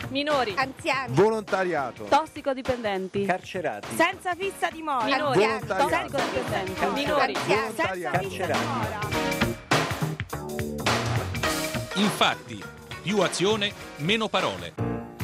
minori, anziani, volontariato, tossicodipendenti, carcerati, senza fissa dimora, minori, volontariato, tossicodipendenti, minori, senza fissa dimora. Infatti, più azione, meno parole.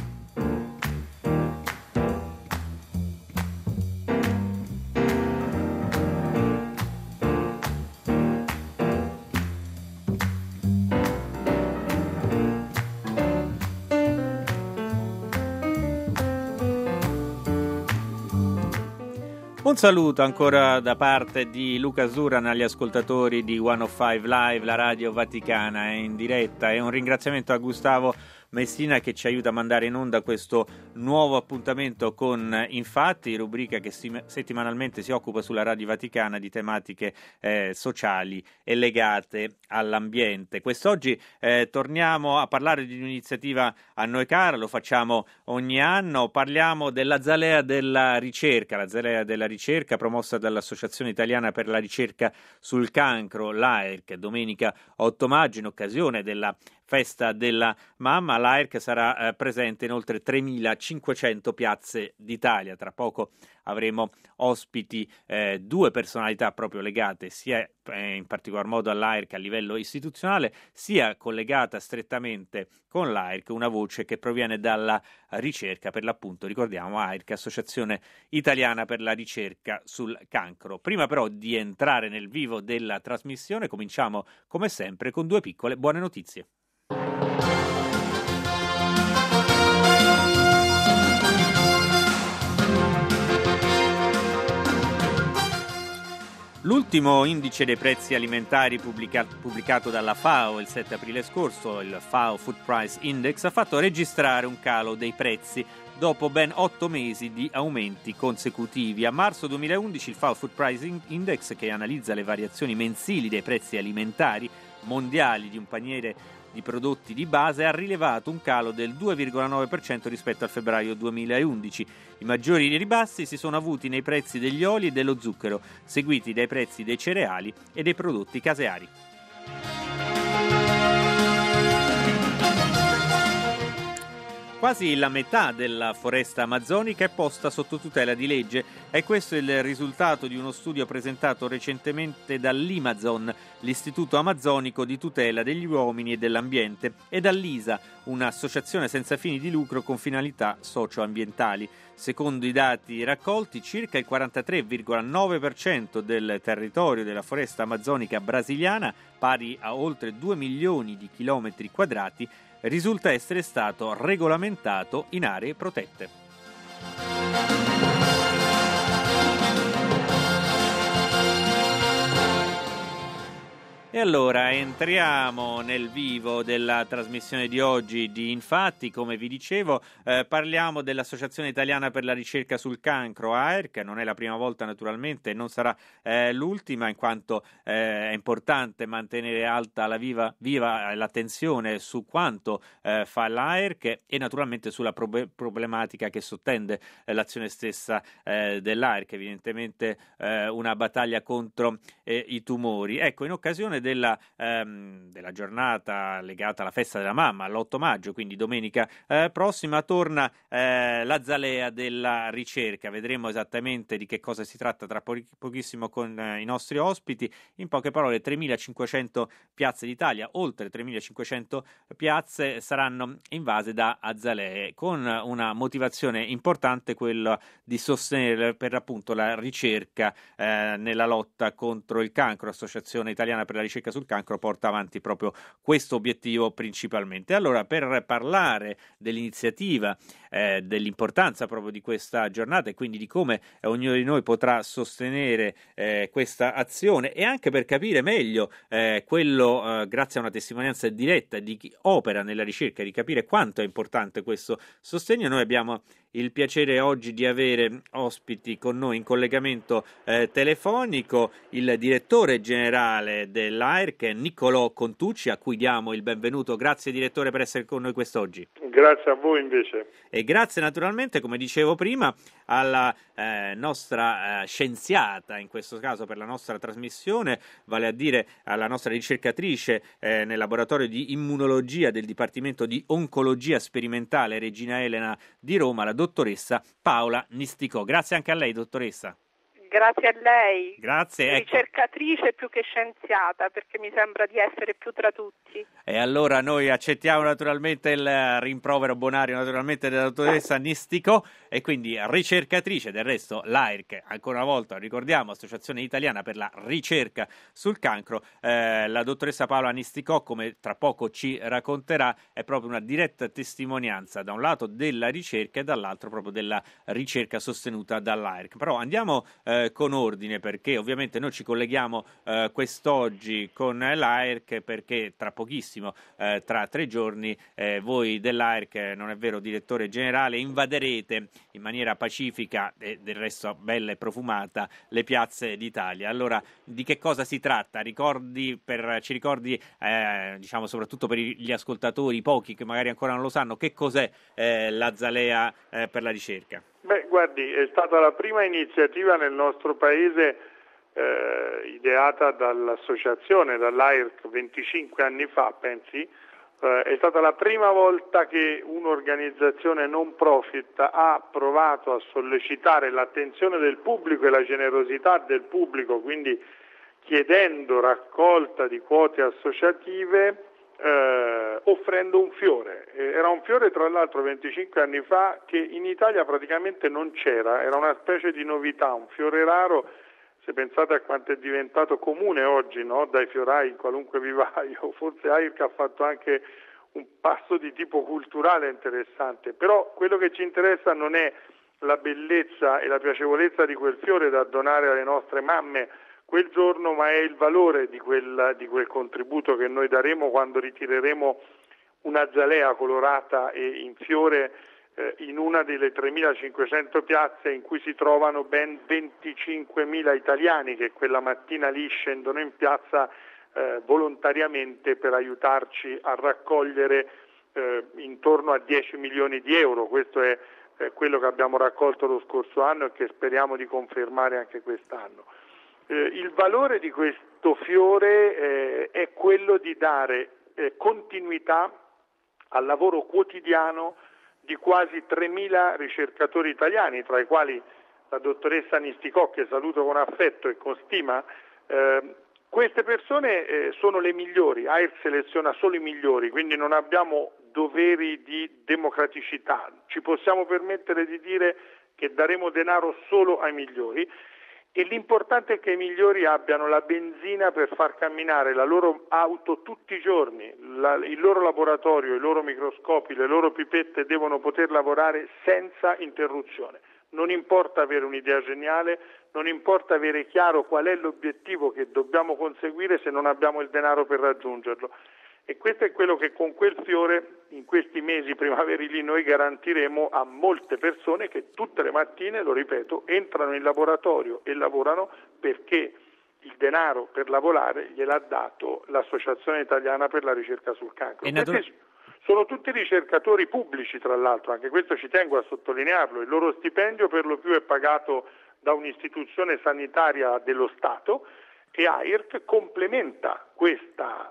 Un saluto ancora da parte di Luca Zuran agli ascoltatori di 105 Live, la radio vaticana è in diretta, e un ringraziamento a Gustavo Messina che ci aiuta a mandare in onda questo nuovo appuntamento con Infatti, rubrica che settimanalmente si occupa sulla radio vaticana di tematiche sociali e legate all'ambiente. Quest'oggi torniamo a parlare di un'iniziativa a noi cara, lo facciamo ogni anno, parliamo dell'Azalea della Ricerca, l'Azalea della Ricerca promossa dall'Associazione Italiana per la Ricerca sul Cancro, l'AIRC, domenica 8 maggio in occasione della Festa della Mamma. L'AIRC sarà presente in oltre 3.500 piazze d'Italia. Tra poco avremo ospiti due personalità proprio legate sia in particolar modo all'AIRC a livello istituzionale, sia collegata strettamente con l'AIRC, una voce che proviene dalla ricerca, per l'appunto ricordiamo AIRC, Associazione Italiana per la Ricerca sul Cancro. Prima però di entrare nel vivo della trasmissione cominciamo come sempre con due piccole buone notizie. L'ultimo indice dei prezzi alimentari pubblicato dalla FAO il 7 aprile scorso, il FAO Food Price Index, ha fatto registrare un calo dei prezzi dopo ben 8 mesi di aumenti consecutivi. A marzo 2011 il FAO Food Price Index, che analizza le variazioni mensili dei prezzi alimentari mondiali di un paniere di prodotti di base, ha rilevato un calo del 2,9% rispetto al febbraio 2011. I maggiori ribassi si sono avuti nei prezzi degli oli e dello zucchero, seguiti dai prezzi dei cereali e dei prodotti caseari. Quasi la metà della foresta amazzonica è posta sotto tutela di legge e questo è il risultato di uno studio presentato recentemente dall'Imazon, l'Istituto Amazzonico di tutela degli uomini e dell'ambiente, e dall'ISA, un'associazione senza fini di lucro con finalità socio-ambientali. Secondo i dati raccolti, circa il 43,9% del territorio della foresta amazzonica brasiliana, pari a oltre 2 milioni di chilometri quadrati, risulta essere stato regolamentato in aree protette. E allora entriamo nel vivo della trasmissione di oggi di Infatti. Come vi dicevo, parliamo dell'Associazione Italiana per la Ricerca sul Cancro, AIRC. Non è la prima volta naturalmente, non sarà l'ultima, in quanto è importante mantenere alta la viva l'attenzione su quanto fa l'AIRC e naturalmente sulla problematica che sottende l'azione stessa dell'AIRC, evidentemente una battaglia contro i tumori. Ecco, in occasione della giornata legata alla festa della mamma, l'8 maggio, quindi domenica prossima, torna l'Azalea della Ricerca. Vedremo esattamente di che cosa si tratta tra pochissimo con i nostri ospiti. In poche parole, 3.500 piazze d'Italia, oltre 3.500 piazze saranno invase da azalee, con una motivazione importante, quella di sostenere per appunto la ricerca nella lotta contro il cancro. L'Associazione Italiana per la Ricerca sul Cancro porta avanti proprio questo obiettivo principalmente. Allora, per parlare dell'iniziativa, dell'importanza proprio di questa giornata e quindi di come ognuno di noi potrà sostenere questa azione, e anche per capire meglio quello, grazie a una testimonianza diretta di chi opera nella ricerca, di capire quanto è importante questo sostegno, noi abbiamo il piacere oggi di avere ospiti con noi in collegamento telefonico il direttore generale dell'AIRC, Niccolò Contucci, a cui diamo il benvenuto. Grazie direttore per essere con noi quest'oggi. Grazie a voi invece. E grazie naturalmente, come dicevo prima, alla nostra scienziata, in questo caso per la nostra trasmissione, vale a dire alla nostra ricercatrice nel laboratorio di immunologia del Dipartimento di Oncologia Sperimentale Regina Elena di Roma, la dottoressa Paola Nisticò. Grazie anche a lei, dottoressa. Grazie a lei. Grazie. Ricercatrice più che scienziata, perché mi sembra di essere più tra tutti. E allora noi accettiamo naturalmente il rimprovero bonario naturalmente della dottoressa Nisticò, e quindi ricercatrice. Del resto l'AIRC, ancora una volta ricordiamo, Associazione Italiana per la Ricerca sul Cancro. La dottoressa Paola Nisticò, come tra poco ci racconterà, è proprio una diretta testimonianza da un lato della ricerca e dall'altro proprio della ricerca sostenuta dall'AIRC. Però andiamo con ordine, perché ovviamente noi ci colleghiamo quest'oggi con l'AIRC, perché tra pochissimo, tra 3 giorni, voi dell'AIRC, non è vero, direttore generale, invaderete in maniera pacifica e del resto bella e profumata le piazze d'Italia. Allora, di che cosa si tratta? Ci ricordi, diciamo soprattutto per gli ascoltatori, pochi che magari ancora non lo sanno, che cos'è l'Azalea per la ricerca? Beh, guardi, è stata la prima iniziativa nel nostro paese ideata dall'associazione, dall'AIRC 25 anni fa, pensi. È stata la prima volta che un'organizzazione non profit ha provato a sollecitare l'attenzione del pubblico e la generosità del pubblico, quindi chiedendo raccolta di quote associative, offrendo un fiore. Era un fiore, tra l'altro, 25 anni fa, che in Italia praticamente non c'era, era una specie di novità, un fiore raro. Se pensate a quanto è diventato comune oggi, no? Dai fiorai in qualunque vivaio, forse AIRC ha fatto anche un passo di tipo culturale interessante, però quello che ci interessa non è la bellezza e la piacevolezza di quel fiore da donare alle nostre mamme quel giorno, ma è il valore di quel contributo che noi daremo quando ritireremo un'azalea colorata e in fiore in una delle 3.500 piazze in cui si trovano ben 25.000 italiani che quella mattina lì scendono in piazza volontariamente per aiutarci a raccogliere intorno a 10 milioni di euro. Questo è quello che abbiamo raccolto lo scorso anno e che speriamo di confermare anche quest'anno. Il valore di questo fiore è quello di dare continuità al lavoro quotidiano di quasi 3.000 ricercatori italiani, tra i quali la dottoressa Nisticò, che saluto con affetto e con stima. Queste persone sono le migliori, AIRC seleziona solo i migliori, quindi non abbiamo doveri di democraticità, ci possiamo permettere di dire che daremo denaro solo ai migliori. E l'importante è che i migliori abbiano la benzina per far camminare la loro auto tutti i giorni, il loro laboratorio, i loro microscopi, le loro pipette devono poter lavorare senza interruzione. Non importa avere un'idea geniale, non importa avere chiaro qual è l'obiettivo che dobbiamo conseguire se non abbiamo il denaro per raggiungerlo. E questo è quello che con quel fiore, in questi mesi primaverili, noi garantiremo a molte persone che tutte le mattine, lo ripeto, entrano in laboratorio e lavorano perché il denaro per lavorare gliel'ha dato l'Associazione Italiana per la Ricerca sul Cancro. Questi sono tutti ricercatori pubblici, tra l'altro, anche questo ci tengo a sottolinearlo. Il loro stipendio per lo più è pagato da un'istituzione sanitaria dello Stato, e AIRC complementa questa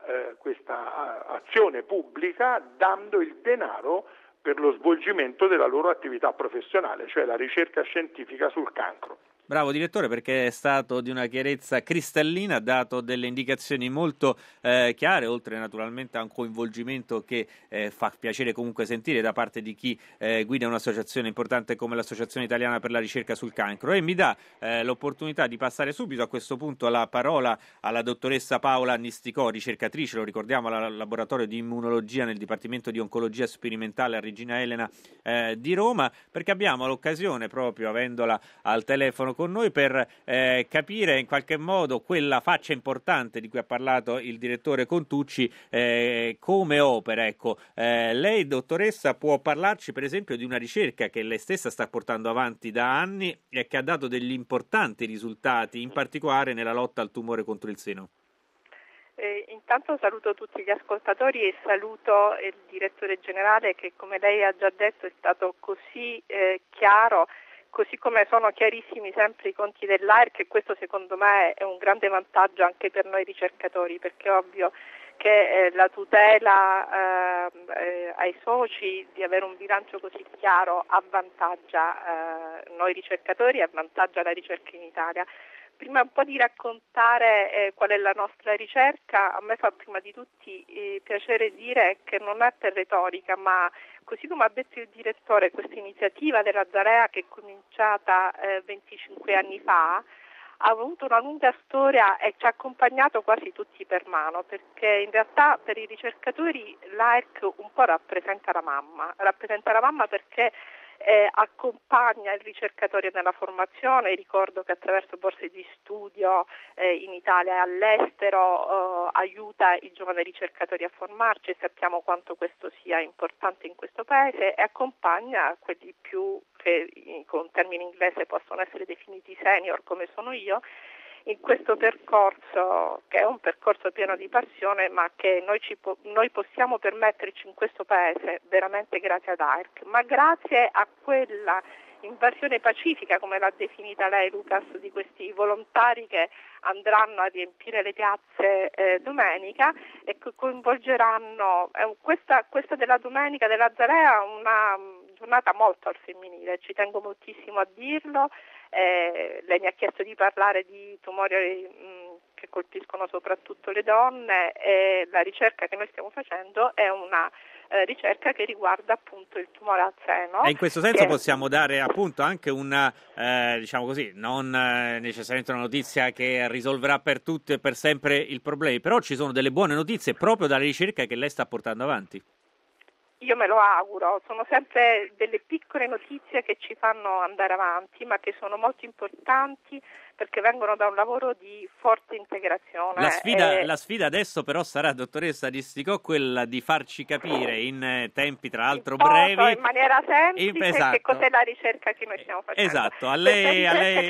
azione pubblica dando il denaro per lo svolgimento della loro attività professionale, cioè la ricerca scientifica sul cancro. Bravo direttore, perché è stato di una chiarezza cristallina, ha dato delle indicazioni molto chiare, oltre naturalmente a un coinvolgimento che fa piacere comunque sentire da parte di chi guida un'associazione importante come l'Associazione Italiana per la Ricerca sul Cancro, e mi dà l'opportunità di passare subito a questo punto la parola alla dottoressa Paola Nisticò, ricercatrice, lo ricordiamo, al laboratorio di immunologia nel Dipartimento di Oncologia Sperimentale a Regina Elena di Roma, perché abbiamo l'occasione, proprio avendola al telefono con noi, per capire in qualche modo quella faccia importante di cui ha parlato il direttore Contucci, come opera. Ecco, lei, dottoressa, può parlarci per esempio di una ricerca che lei stessa sta portando avanti da anni e che ha dato degli importanti risultati, in particolare nella lotta al tumore contro il seno. Intanto saluto tutti gli ascoltatori e saluto il direttore generale che, come lei ha già detto, è stato così chiaro, così come sono chiarissimi sempre i conti dell'AIRC, e questo secondo me è un grande vantaggio anche per noi ricercatori, perché è ovvio che la tutela ai soci di avere un bilancio così chiaro avvantaggia noi ricercatori e avvantaggia la ricerca in Italia. Prima un po' di raccontare qual è la nostra ricerca, a me fa prima di tutti piacere dire che non è per retorica, ma così come ha detto il direttore, questa iniziativa della Zarea, che è cominciata 25 anni fa, ha avuto una lunga storia e ci ha accompagnato quasi tutti per mano, perché in realtà per i ricercatori l'AIRC un po' rappresenta la mamma perché accompagna il ricercatore nella formazione. Ricordo che attraverso borse di studio in Italia e all'estero aiuta i giovani ricercatori a formarci, e sappiamo quanto questo sia importante in questo paese, e accompagna quelli più che con termini inglese possono essere definiti senior, come sono io, in questo percorso, che è un percorso pieno di passione, ma che noi possiamo permetterci in questo paese veramente grazie ad AIRC, ma grazie a quella invasione pacifica, come l'ha definita lei, Lucas, di questi volontari che andranno a riempire le piazze domenica e che coinvolgeranno questa della domenica della Zarea, una giornata molto al femminile, ci tengo moltissimo a dirlo. Lei mi ha chiesto di parlare di tumori che colpiscono soprattutto le donne, e la ricerca che noi stiamo facendo è una ricerca che riguarda appunto il tumore al seno. E in questo senso possiamo dare appunto anche una, diciamo così, non necessariamente una notizia che risolverà per tutti e per sempre il problema, però ci sono delle buone notizie proprio dalle ricerche che lei sta portando avanti. Io me lo auguro, sono sempre delle piccole notizie che ci fanno andare avanti, ma che sono molto importanti perché vengono da un lavoro di forte integrazione. La sfida adesso però sarà, dottoressa Disticò, quella di farci capire in tempi tra l'altro brevi, in maniera semplice, esatto, che cos'è la ricerca che noi stiamo facendo. Esatto, a lei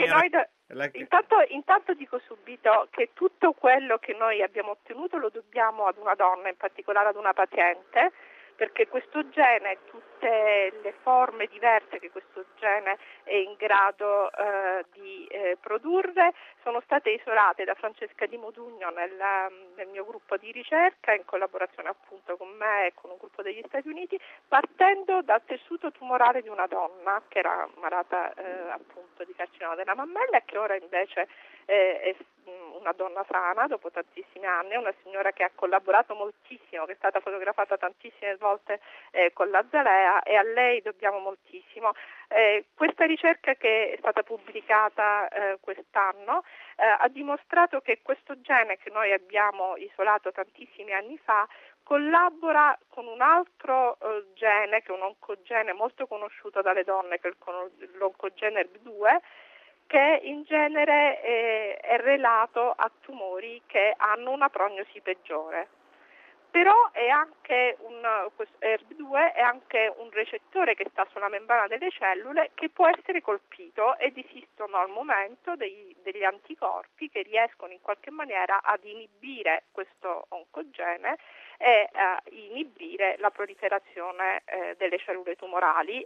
Intanto dico subito che tutto quello che noi abbiamo ottenuto lo dobbiamo ad una donna, in particolare ad una paziente, perché questo gene, tutte le forme diverse che questo gene è in grado di produrre, sono state isolate da Francesca Di Modugno nel mio gruppo di ricerca, in collaborazione appunto con me e con un gruppo degli Stati Uniti, partendo dal tessuto tumorale di una donna che era malata appunto di carcinoma della mammella e che ora invece è una donna sana dopo tantissimi anni, una signora che ha collaborato moltissimo, che è stata fotografata tantissime volte con la Zarea, e a lei dobbiamo moltissimo. Questa ricerca, che è stata pubblicata quest'anno, ha dimostrato che questo gene che noi abbiamo isolato tantissimi anni fa collabora con un altro gene, che è un oncogene molto conosciuto dalle donne, che è l'oncogene ERB2, che in genere è relato a tumori che hanno una prognosi peggiore. Però è anche ERB2 è anche un recettore che sta sulla membrana delle cellule, che può essere colpito, ed esistono al momento degli anticorpi che riescono in qualche maniera ad inibire questo oncogene e a inibire la proliferazione delle cellule tumorali.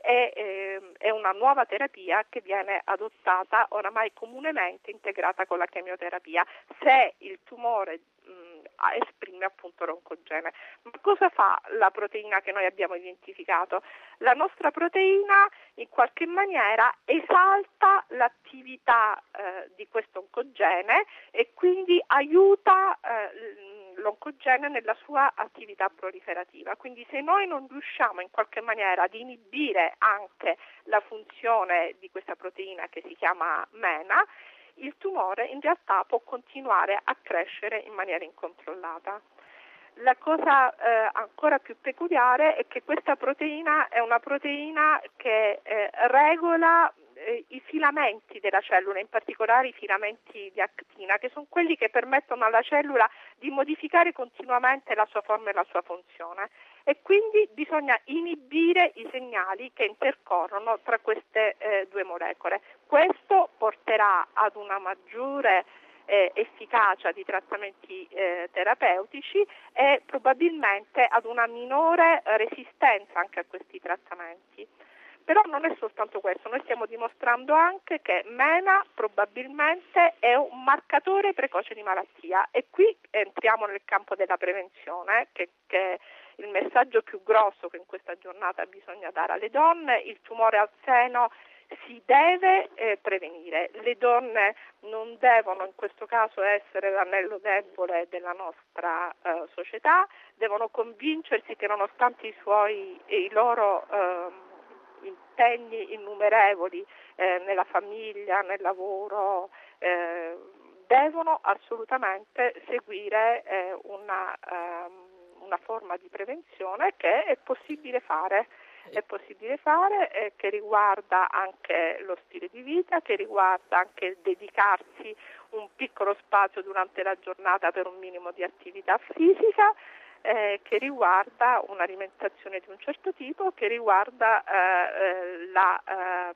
È una nuova terapia che viene adottata oramai comunemente integrata con la chemioterapia se il tumore esprime appunto l'oncogene. Ma cosa fa la proteina che noi abbiamo identificato? La nostra proteina in qualche maniera esalta l'attività di questo oncogene e quindi aiuta l'oncogene nella sua attività proliferativa. Quindi se noi non riusciamo in qualche maniera ad inibire anche la funzione di questa proteina che si chiama MENA, il tumore in realtà può continuare a crescere in maniera incontrollata. La cosa ancora più peculiare è che questa proteina è una proteina che regola i filamenti della cellula, in particolare i filamenti di actina, che sono quelli che permettono alla cellula di modificare continuamente la sua forma e la sua funzione, e quindi bisogna inibire i segnali che intercorrono tra queste due molecole. Questo porterà ad una maggiore efficacia di trattamenti terapeutici e probabilmente ad una minore resistenza anche a questi trattamenti. Però non è soltanto questo, noi stiamo dimostrando anche che MENA probabilmente è un marcatore precoce di malattia e qui entriamo nel campo della prevenzione, che è il messaggio più grosso che in questa giornata bisogna dare alle donne. Il tumore al seno si deve prevenire, le donne non devono in questo caso essere l'anello debole della nostra società, devono convincersi che nonostante i loro impegni innumerevoli nella famiglia, nel lavoro, devono assolutamente seguire una forma di prevenzione che è possibile fare. Che riguarda anche lo stile di vita, che riguarda anche il dedicarsi un piccolo spazio durante la giornata per un minimo di attività fisica, che riguarda un'alimentazione di un certo tipo, che riguarda la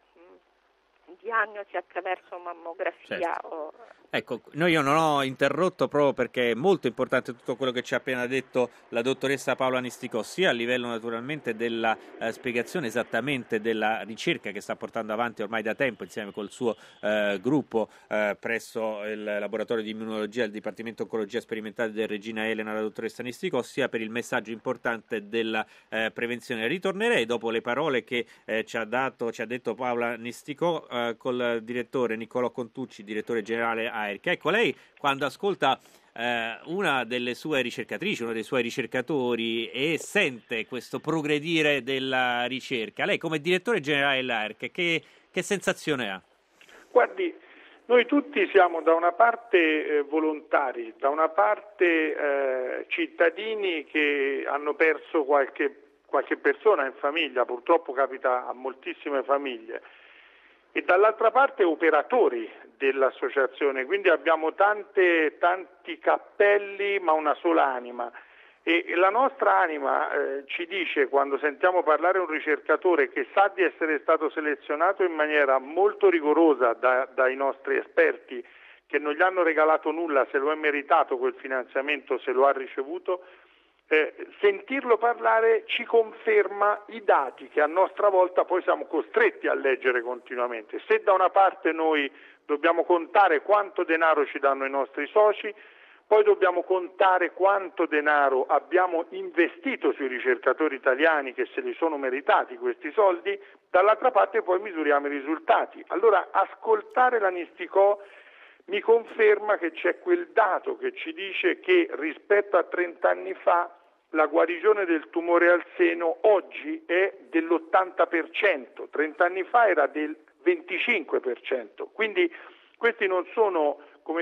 diagnosi attraverso mammografia. Certo. Ecco, io non ho interrotto proprio perché è molto importante tutto quello che ci ha appena detto la dottoressa Paola Nisticò, sia a livello naturalmente della spiegazione esattamente della ricerca che sta portando avanti ormai da tempo insieme col suo gruppo presso il laboratorio di immunologia del Dipartimento Oncologia Sperimentale del Regina Elena, la dottoressa Nisticò, sia per il messaggio importante della prevenzione. Ritornerei dopo le parole che ci ha detto Paola Nisticò col direttore Niccolò Contucci, direttore generale AIRC. Ecco, lei quando ascolta una delle sue ricercatrici, uno dei suoi ricercatori e sente questo progredire della ricerca, lei come direttore generale dell'AIRC che sensazione ha? Guardi, noi tutti siamo da una parte volontari, da una parte cittadini che hanno perso qualche persona in famiglia, purtroppo capita a moltissime famiglie, e dall'altra parte operatori dell'associazione, quindi abbiamo tanti cappelli ma una sola anima, e la nostra anima ci dice, quando sentiamo parlare un ricercatore che sa di essere stato selezionato in maniera molto rigorosa dai nostri esperti, che non gli hanno regalato nulla, se lo è meritato quel finanziamento, se lo ha ricevuto, sentirlo parlare ci conferma i dati che a nostra volta poi siamo costretti a leggere continuamente. Se da una parte noi dobbiamo contare quanto denaro ci danno i nostri soci, poi dobbiamo contare quanto denaro abbiamo investito sui ricercatori italiani che se li sono meritati questi soldi, dall'altra parte poi misuriamo i risultati. Allora ascoltare la Nisticò mi conferma che c'è quel dato che ci dice che rispetto a 30 anni fa la guarigione del tumore al seno oggi è dell'80%, 30 anni fa era del 25%, quindi questi non sono,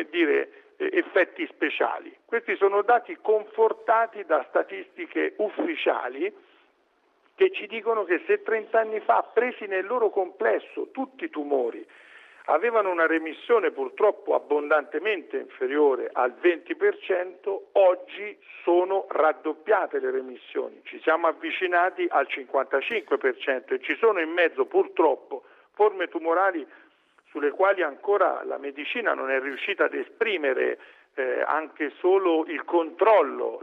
effetti speciali, questi sono dati confortati da statistiche ufficiali che ci dicono che se 30 anni fa, presi nel loro complesso tutti i tumori, avevano una remissione purtroppo abbondantemente inferiore al 20%, oggi sono raddoppiate le remissioni, ci siamo avvicinati al 55% e ci sono in mezzo purtroppo forme tumorali sulle quali ancora la medicina non è riuscita ad esprimere anche solo il controllo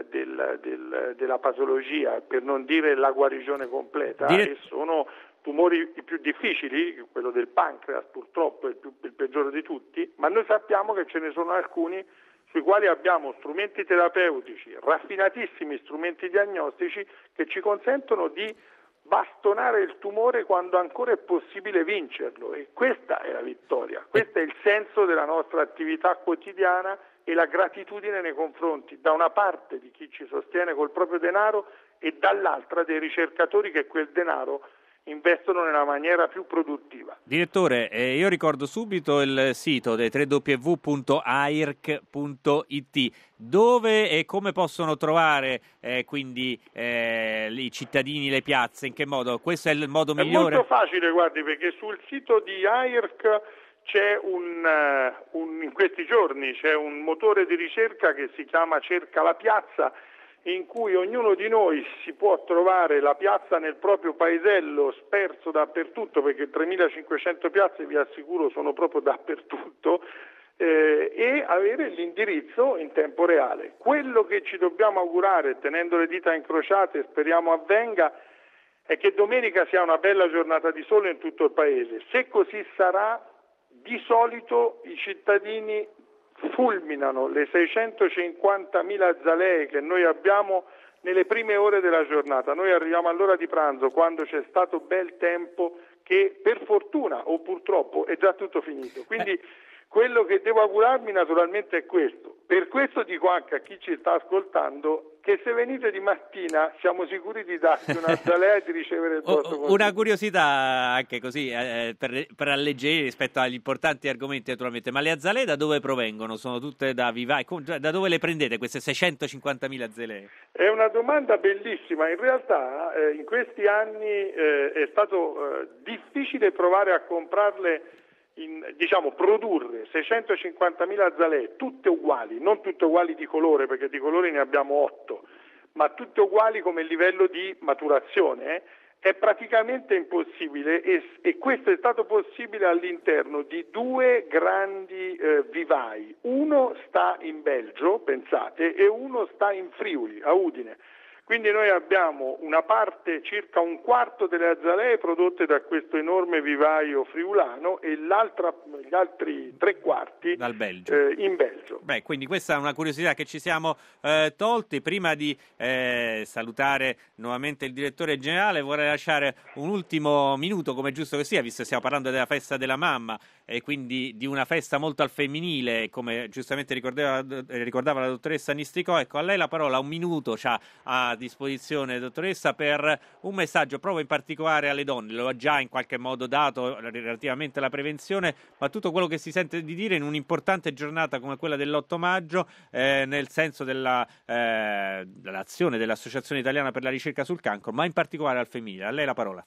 della patologia, per non dire la guarigione completa, e sono tumori i più difficili, quello del pancreas purtroppo è il peggiore di tutti, ma noi sappiamo che ce ne sono alcuni sui quali abbiamo strumenti terapeutici, raffinatissimi strumenti diagnostici che ci consentono di bastonare il tumore quando ancora è possibile vincerlo, e questa è la vittoria, questo è il senso della nostra attività quotidiana e la gratitudine nei confronti da una parte di chi ci sostiene col proprio denaro e dall'altra dei ricercatori che quel denaro investono nella maniera più produttiva. Direttore, io ricordo subito il sito del www.airc.it, dove e come possono trovare quindi i cittadini le piazze, in che modo? Questo è il modo migliore? È molto facile, guardi, perché sul sito di AIRC c'è in questi giorni c'è un motore di ricerca che si chiama Cerca la piazza, in cui ognuno di noi si può trovare la piazza nel proprio paesello, sperso dappertutto, perché 3.500 piazze, vi assicuro, sono proprio dappertutto, e avere l'indirizzo in tempo reale. Quello che ci dobbiamo augurare, tenendo le dita incrociate, speriamo avvenga, è che domenica sia una bella giornata di sole in tutto il paese. Se così sarà, di solito i cittadini fulminano le 650.000 azalee che noi abbiamo nelle prime ore della giornata. Noi arriviamo all'ora di pranzo quando c'è stato bel tempo, che per fortuna o purtroppo è già tutto finito. Quindi quello che devo augurarmi naturalmente è questo. Per questo dico anche a chi ci sta ascoltando che se venite di mattina siamo sicuri di darvi una zalea e di ricevere il vostro consiglio. Una curiosità anche così per alleggerire rispetto agli importanti argomenti naturalmente, ma le azalee da dove provengono? Sono tutte da vivai? Da dove le prendete queste 650.000 azalee? È una domanda bellissima. In realtà in questi anni è stato difficile provare a comprarle, produrre 650.000 azalee, tutte uguali, non tutte uguali di colore, perché di colori ne abbiamo 8, ma tutte uguali come livello di maturazione, è praticamente impossibile e questo è stato possibile all'interno di 2 grandi vivai. Uno sta in Belgio, pensate, e uno sta in Friuli, a Udine. Quindi noi abbiamo una parte, circa un quarto delle azalee prodotte da questo enorme vivaio friulano e gli altri 3/4 dal Belgio. In Belgio. Quindi questa è una curiosità che ci siamo tolti. Prima di salutare nuovamente il direttore generale, vorrei lasciare un ultimo minuto, come giusto che sia, visto che stiamo parlando della festa della mamma e quindi di una festa molto al femminile, come giustamente ricordava la dottoressa Nisticò. Ecco, a lei la parola, un minuto c'ha a disposizione, dottoressa, per un messaggio proprio in particolare alle donne. Lo ha già in qualche modo dato relativamente alla prevenzione, ma tutto quello che si sente di dire in un'importante giornata come quella dell'8 maggio, nel senso dell'azione dell'Associazione Italiana per la Ricerca sul Cancro, ma in particolare al femminile. A lei la parola.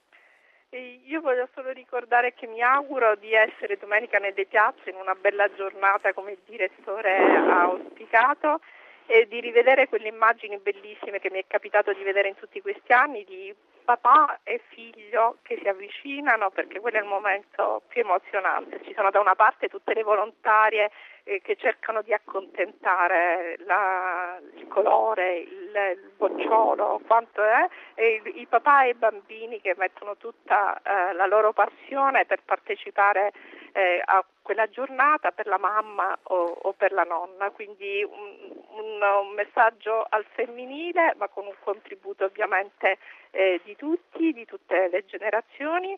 Io voglio solo ricordare che mi auguro di essere domenica nelle piazze in una bella giornata, come il direttore ha auspicato, e di rivedere quelle immagini bellissime che mi è capitato di vedere in tutti questi anni di papà e figlio che si avvicinano, perché quello è il momento più emozionante. Ci sono da una parte tutte le volontarie che cercano di accontentare il colore, il bocciolo, quanto è, e i papà e i bambini che mettono tutta la loro passione per partecipare a quella giornata per la mamma o per la nonna. Quindi un messaggio al femminile, ma con un contributo ovviamente di tutti, di tutte le generazioni.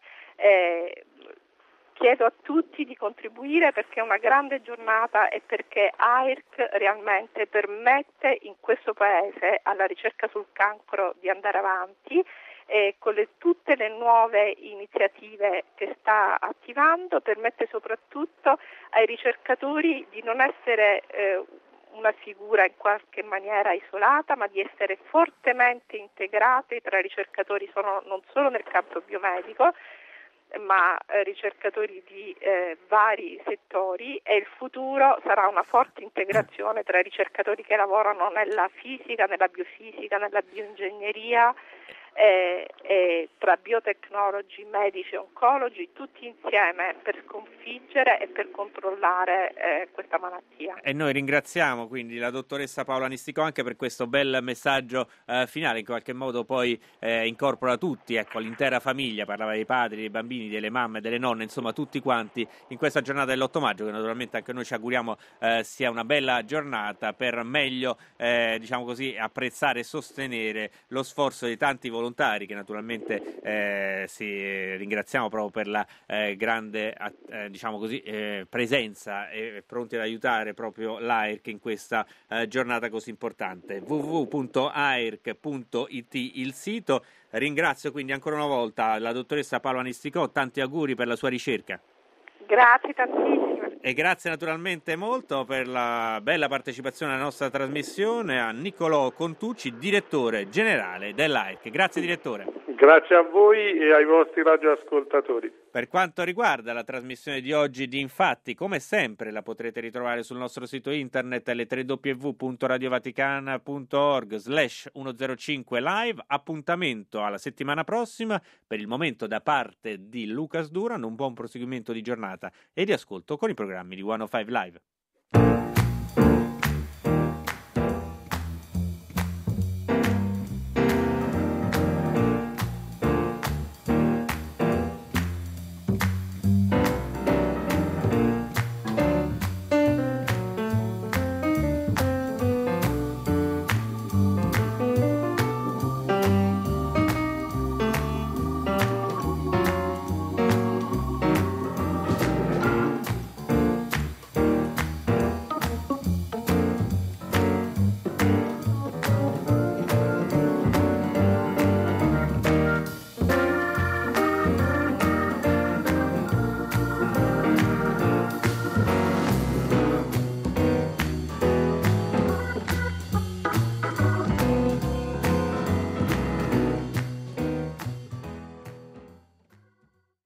Chiedo a tutti di contribuire perché è una grande giornata e perché AIRC realmente permette in questo paese alla ricerca sul cancro di andare avanti e con tutte le nuove iniziative che sta attivando permette soprattutto ai ricercatori di non essere una figura in qualche maniera isolata, ma di essere fortemente integrati tra ricercatori non solo nel campo biomedico, ma ricercatori di vari settori, e il futuro sarà una forte integrazione tra ricercatori che lavorano nella fisica, nella biofisica, nella bioingegneria, tra biotecnologi, medici e oncologi, tutti insieme per sconfiggere e per controllare questa malattia. E noi ringraziamo quindi la dottoressa Paola Nisticò anche per questo bel messaggio finale, in qualche modo poi incorpora tutti, ecco, l'intera famiglia, parlava dei padri, dei bambini, delle mamme, delle nonne, insomma tutti quanti in questa giornata dell'8 maggio, che naturalmente anche noi ci auguriamo sia una bella giornata per meglio apprezzare e sostenere lo sforzo di tanti volontari che naturalmente ringraziamo proprio per la grande presenza e pronti ad aiutare proprio l'AIRC in questa giornata così importante. www.airc.it il sito. Ringrazio quindi ancora una volta la dottoressa Paola Nisticò, tanti auguri per la sua ricerca. Grazie tantissimo. E grazie naturalmente molto per la bella partecipazione alla nostra trasmissione a Niccolò Contucci, direttore generale dell'AIRC. Grazie direttore. Grazie a voi e ai vostri radioascoltatori. Per quanto riguarda la trasmissione di oggi di Infatti, come sempre la potrete ritrovare sul nostro sito internet www.radiovaticana.org/105 live. Appuntamento alla settimana prossima. Per il momento da parte di Lucas Duran un buon proseguimento di giornata e di ascolto con i programmi di 105 Live.